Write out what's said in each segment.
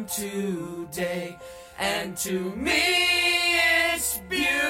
today, and to me it's beautiful.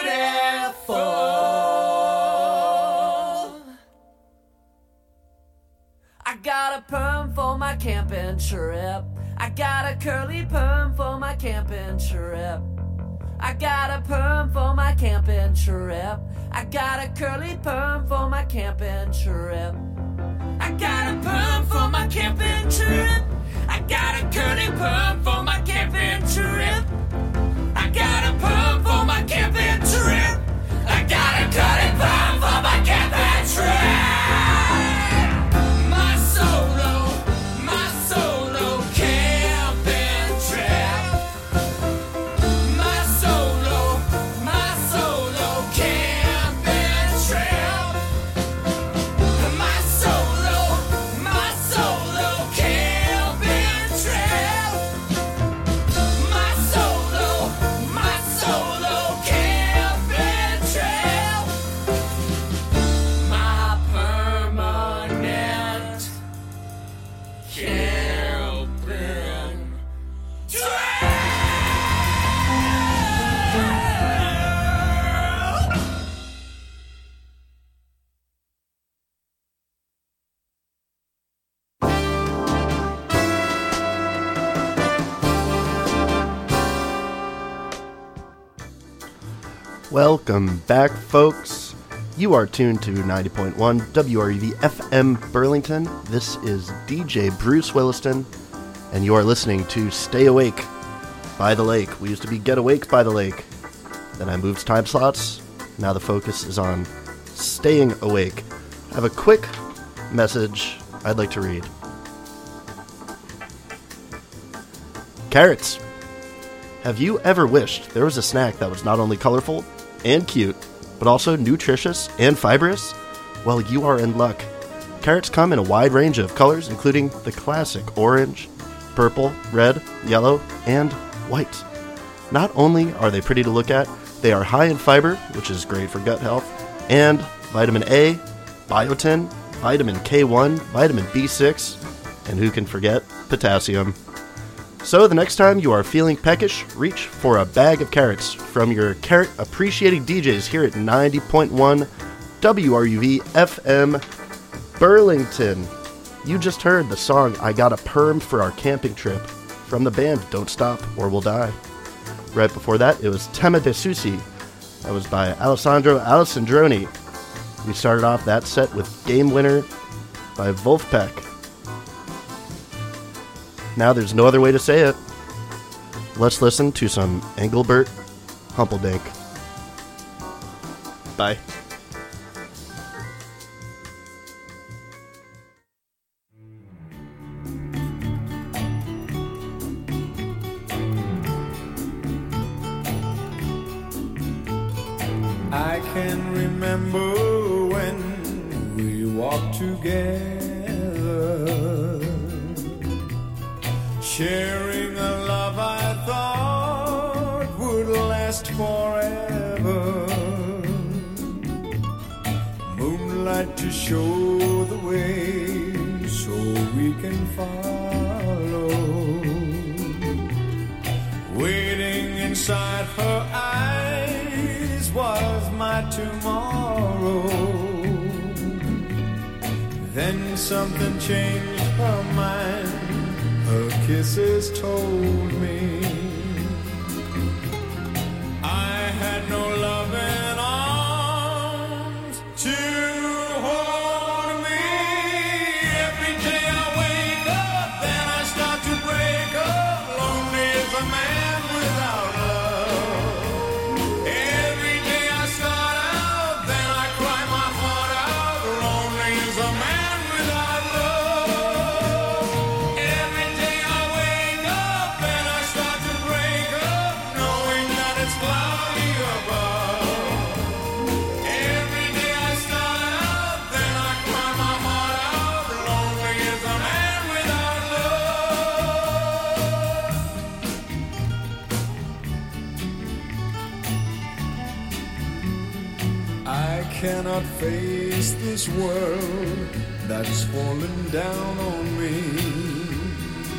I got a perm for my camping trip. I got a curly perm for my camping trip. I got a perm for my camping trip. I got a curly perm for my camping trip. I got a perm for my camping trip. I got a curly perm for my camping trip. I got a perm for my camping trip. I got a curly perm for my camping trip. My solo camping trip. My solo camping trip. My solo camping trip. My solo camping trip. My permanent camping trip. Welcome back, folks. You are tuned to 90.1 WRUV FM Burlington. This is DJ Bruce Williston, and you are listening to Stay Awake by the Lake. We used to be Get Awake by the Lake. Then I moved time slots. Now the focus is on staying awake. I have a quick message I'd like to read. Carrots. Have you ever wished there was a snack that was not only colorful and cute, but also nutritious and fibrous? Well, you are in luck. Carrots come in a wide range of colors, including the classic orange, purple, red, yellow, and white. Not only are they pretty to look at, they are high in fiber, which is great for gut health, and vitamin A, biotin, vitamin K1, vitamin B6, and who can forget potassium. So the next time you are feeling peckish, reach for a bag of carrots from your carrot-appreciating DJs here at 90.1 WRUV FM Burlington. You just heard the song I Got a Perm for Our Camping Trip from the band Don't Stop or We'll Die. Right before that, it was Tema de Susi. That was by Alessandro Alessandroni. We started off that set with Game Winner by Wolfpack. Now there's no other way to say it. Let's listen to some Engelbert Humperdinck. Bye. I can remember when we walked together, sharing a love I thought would last forever. Moonlight to show the way so we can follow. Waiting inside her eyes was my tomorrow. Then something changed her mind. Her kisses told me I had no loving arms to hold me. Every day I wake up, then I start to break up. Lonely as a man without love. Every day I start out, then I cry my heart out. Lonely as a man without love. Every day I wake up and I start to break up, knowing that it's cloudy above. Every day I start out, then I cry my heart out. Lonely as a man without love. I cannot face this world that's fallen down on me.